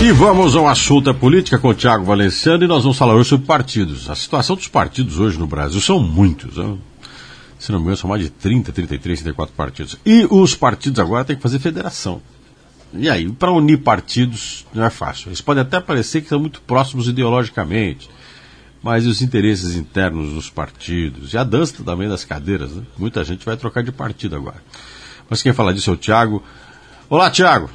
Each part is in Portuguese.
E vamos ao assunto da política com o Tiago Valenciano e nós vamos falar hoje sobre partidos. A situação dos partidos hoje no Brasil são muitos, né? Se não me engano, são mais de 30, 33, 34 partidos. E os partidos agora têm que fazer federação. E aí, para unir partidos não é fácil. Eles podem até parecer que são muito próximos ideologicamente, mas os interesses internos dos partidos e a dança também das cadeiras, né? Muita gente vai trocar de partido agora. Mas quem fala disso é o Tiago. Olá, Tiago.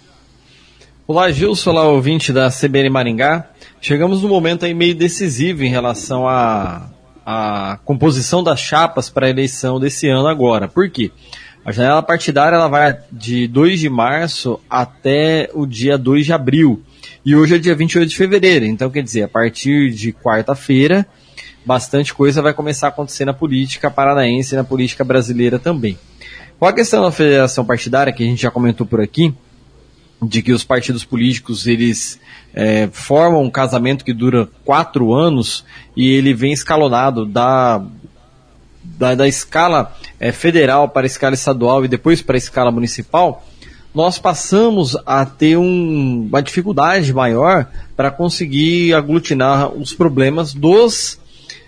Olá, Gilson, olá, ouvinte da CBN Maringá. Chegamos num momento aí meio decisivo em relação à composição das chapas para a eleição desse ano agora. Por quê? A janela partidária ela vai de 2 de março até o dia 2 de abril. E hoje é dia 28 de fevereiro. Então, quer dizer, a partir de quarta-feira, bastante coisa vai começar a acontecer na política paranaense e na política brasileira também. Com a questão da federação partidária, que a gente já comentou por aqui, de que os partidos políticos eles formam um casamento que dura 4 anos e ele vem escalonado da escala federal para a escala estadual e depois para a escala municipal, nós passamos a ter uma dificuldade maior para conseguir aglutinar os problemas dos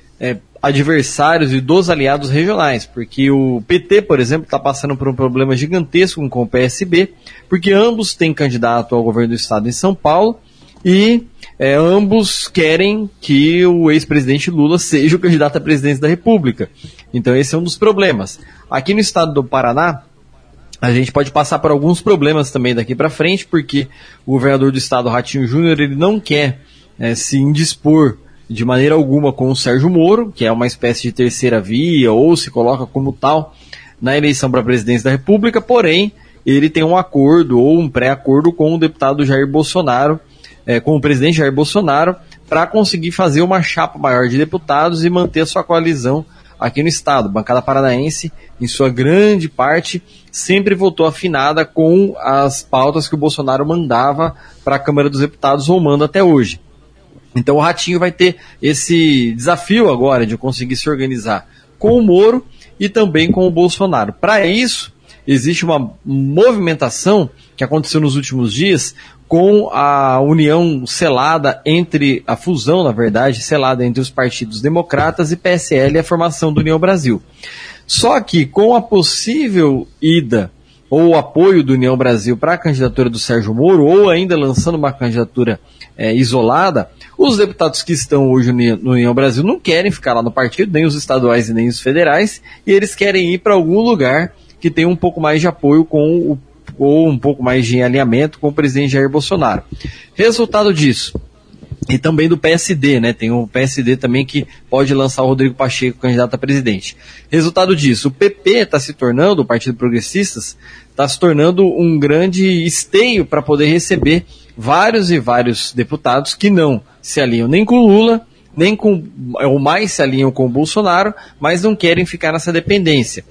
adversários e dos aliados regionais, porque o PT, por exemplo, está passando por um problema gigantesco com o PSB, porque ambos têm candidato ao governo do estado em São Paulo e ambos querem que o ex-presidente Lula seja o candidato à presidência da República. Então esse é um dos problemas. Aqui no estado do Paraná, a gente pode passar por alguns problemas também daqui para frente, porque o governador do estado, Ratinho Júnior, ele não quer se indispor de maneira alguma com o Sérgio Moro, que é uma espécie de terceira via, ou se coloca como tal na eleição para a presidência da República, porém, ele tem um acordo ou um pré-acordo com o deputado Jair Bolsonaro, com o presidente Jair Bolsonaro, para conseguir fazer uma chapa maior de deputados e manter a sua coalizão aqui no estado. A bancada paranaense, em sua grande parte, sempre votou afinada com as pautas que o Bolsonaro mandava para a Câmara dos Deputados ou manda até hoje. Então o Ratinho vai ter esse desafio agora de conseguir se organizar com o Moro e também com o Bolsonaro. Para isso, existe uma movimentação que aconteceu nos últimos dias com a união selada entre, a fusão, na verdade, selada entre os partidos democratas e PSL e a formação do União Brasil. Só que com a possível ida ou apoio do União Brasil para a candidatura do Sérgio Moro, ou ainda lançando uma candidatura isolada, os deputados que estão hoje no União Brasil não querem ficar lá no partido, nem os estaduais e nem os federais, e eles querem ir para algum lugar que tenha um pouco mais de apoio ou um pouco mais de alinhamento com o presidente Jair Bolsonaro. Resultado disso, e também do PSD, né? Tem o PSD também que pode lançar o Rodrigo Pacheco candidato a presidente. Resultado disso, o PP está se tornando, o Partido Progressistas, está se tornando um grande esteio para poder receber vários e vários deputados que não se alinham nem com o Lula, nem com, ou mais se alinham com o Bolsonaro, mas não querem ficar nessa dependência.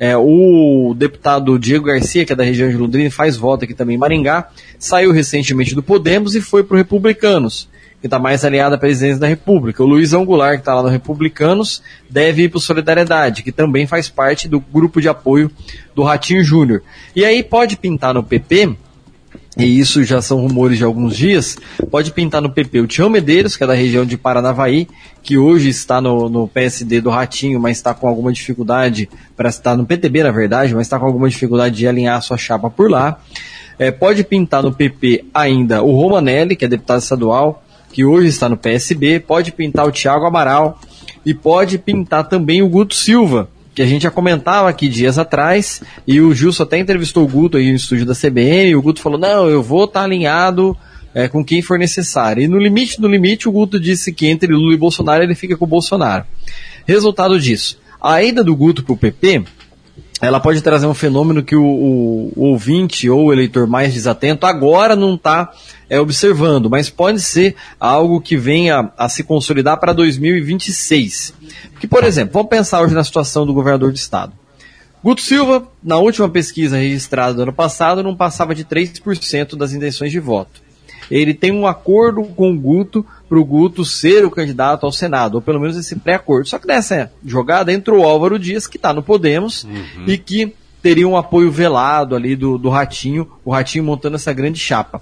O deputado Diego Garcia, que é da região de Londrina, faz voto aqui também em Maringá, saiu recentemente do Podemos e foi para o Republicanos, que está mais aliado à presidência da República. O Luizão Goulart, que está lá no Republicanos, deve ir para o Solidariedade, que também faz parte do grupo de apoio do Ratinho Júnior. E aí pode pintar no PP, e isso já são rumores de alguns dias, pode pintar no PP o Tião Medeiros, que é da região de Paranavaí, que hoje está no PSD do Ratinho, mas está com alguma dificuldade, para estar no PTB na verdade, mas está com alguma dificuldade de alinhar a sua chapa por lá. Pode pintar no PP ainda o Romanelli, que é deputado estadual, que hoje está no PSB, pode pintar o Thiago Amaral e pode pintar também o Guto Silva, que a gente já comentava aqui dias atrás, e o Gilson até entrevistou o Guto aí no estúdio da CBN, e o Guto falou, não, eu vou estar alinhado com quem for necessário. E no limite, o Guto disse que entre Lula e Bolsonaro ele fica com o Bolsonaro. Resultado disso, a ida do Guto para o PP, ela pode trazer um fenômeno que o ouvinte ou o eleitor mais desatento agora não está observando, mas pode ser algo que venha a se consolidar para 2026. Porque, por exemplo, vamos pensar hoje na situação do governador do estado. Guto Silva, na última pesquisa registrada do ano passado, não passava de 3% das intenções de voto. Ele tem um acordo com o Guto para o Guto ser o candidato ao Senado, ou pelo menos esse pré-acordo. Só que nessa jogada entrou o Álvaro Dias, que está no Podemos, e que teria um apoio velado ali do Ratinho, o Ratinho montando essa grande chapa.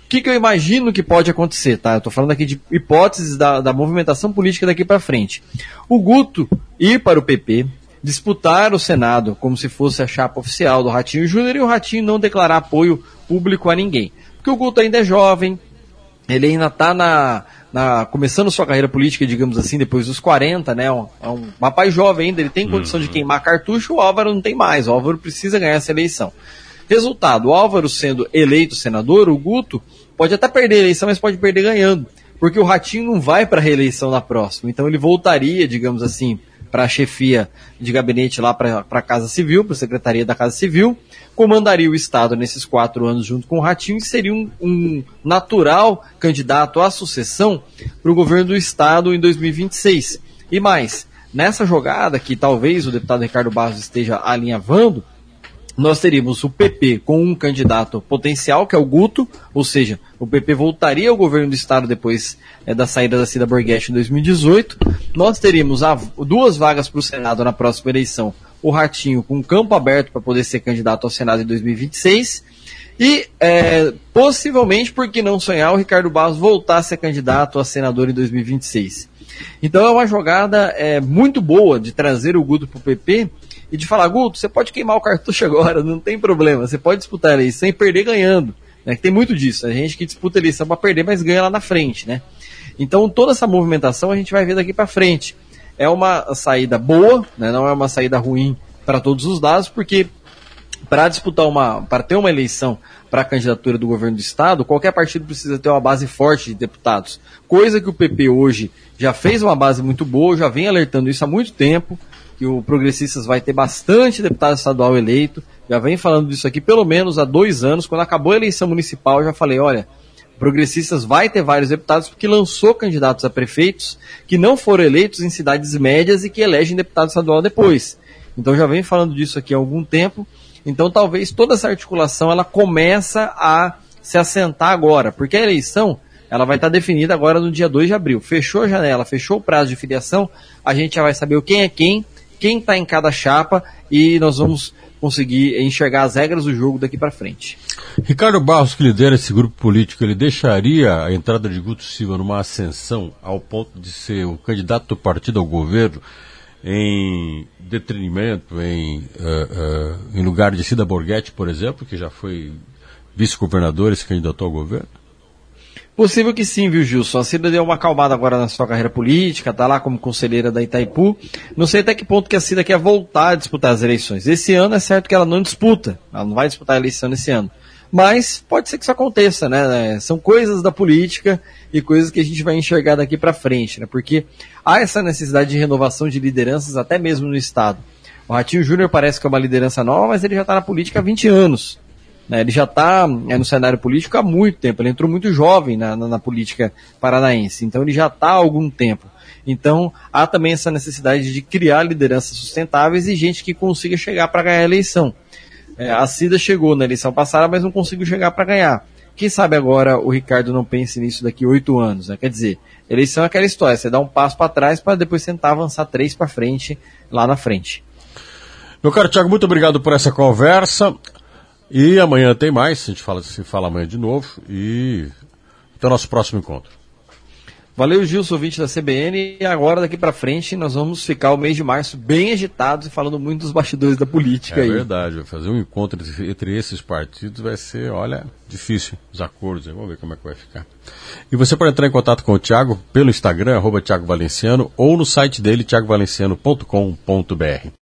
O que eu imagino que pode acontecer, tá? Eu tô falando aqui de hipóteses da movimentação política daqui para frente. O Guto ir para o PP, disputar o Senado como se fosse a chapa oficial do Ratinho Júnior e o Ratinho não declarar apoio público a ninguém. Porque o Guto ainda é jovem, ele ainda está começando sua carreira política, digamos assim, depois dos 40, né? É um rapaz jovem ainda, ele tem condição de queimar cartucho, o Álvaro não tem mais, o Álvaro precisa ganhar essa eleição. Resultado, o Álvaro sendo eleito senador, o Guto pode até perder a eleição, mas pode perder ganhando, porque o Ratinho não vai para a reeleição na próxima, então ele voltaria, digamos assim, para a chefia de gabinete lá para a Casa Civil, para a Secretaria da Casa Civil, comandaria o Estado nesses 4 anos junto com o Ratinho e seria um natural candidato à sucessão para o governo do Estado em 2026. E mais, nessa jogada que talvez o deputado Ricardo Barros esteja alinhavando, nós teríamos o PP com um candidato potencial, que é o Guto, ou seja, o PP voltaria ao governo do Estado depois da saída da Cida Borghetti em 2018. Nós teríamos 2 vagas para o Senado na próxima eleição, o Ratinho com campo aberto para poder ser candidato ao Senado em 2026. E, possivelmente, por que não sonhar, o Ricardo Barros voltar a ser candidato a senador em 2026. Então é uma jogada muito boa de trazer o Guto para o PP, e de falar, Guto, você pode queimar o cartucho agora, não tem problema, você pode disputar a eleição e perder ganhando, né? Tem muito disso, a gente que disputa a eleição para perder, mas ganha lá na frente, né? Então toda essa movimentação a gente vai ver daqui para frente. É uma saída boa, né? Não é uma saída ruim para todos os lados, porque para ter uma eleição para a candidatura do governo do Estado, qualquer partido precisa ter uma base forte de deputados, coisa que o PP hoje já fez uma base muito boa, já vem alertando isso há muito tempo, que o Progressistas vai ter bastante deputado estadual eleito, já vem falando disso aqui pelo menos há 2 anos, quando acabou a eleição municipal, eu já falei, olha, o Progressistas vai ter vários deputados, porque lançou candidatos a prefeitos que não foram eleitos em cidades médias e que elegem deputado estadual depois. Então já vem falando disso aqui há algum tempo, então talvez toda essa articulação ela começa a se assentar agora, porque a eleição ela vai estar definida agora no dia 2 de abril. Fechou a janela, fechou o prazo de filiação, a gente já vai saber quem é quem está em cada chapa e nós vamos conseguir enxergar as regras do jogo daqui para frente. Ricardo Barros, que lidera esse grupo político, ele deixaria a entrada de Guto Silva numa ascensão ao ponto de ser o candidato do partido ao governo em detrimento, em lugar de Cida Borghetti, por exemplo, que já foi vice-governador e se candidatou ao governo? Possível que sim, viu, Gilson? A Cida deu uma acalmada agora na sua carreira política, tá lá como conselheira da Itaipu. Não sei até que ponto que a Cida quer voltar a disputar as eleições. Esse ano é certo que ela não disputa, ela não vai disputar a eleição esse ano. Mas pode ser que isso aconteça, né? São coisas da política e coisas que a gente vai enxergar daqui para frente, né? Porque há essa necessidade de renovação de lideranças até mesmo no Estado. O Ratinho Júnior parece que é uma liderança nova, mas ele já está na política há 20 anos. Ele já está no cenário político há muito tempo, ele entrou muito jovem na política paranaense, então ele já está há algum tempo. Então há também essa necessidade de criar lideranças sustentáveis e gente que consiga chegar para ganhar a eleição. A Cida chegou na eleição passada, mas não conseguiu chegar para ganhar. Quem sabe agora o Ricardo não pense nisso daqui a 8 anos, né? Quer dizer, eleição é aquela história, você dá um passo para trás para depois tentar avançar 3 para frente, lá na frente. Meu caro Thiago, muito obrigado por essa conversa. E amanhã tem mais, a gente se fala amanhã de novo. E até o nosso próximo encontro. Valeu, Gilson, ouvinte da CBN. E agora, daqui pra frente, nós vamos ficar o mês de março bem agitados e falando muito dos bastidores da política. É verdade, fazer um encontro entre esses partidos vai ser, olha, difícil, os acordos. Vamos ver como é que vai ficar. E você pode entrar em contato com o Thiago pelo Instagram, @ThiagoValenciano, ou no site dele, thiagovalenciano.com.br.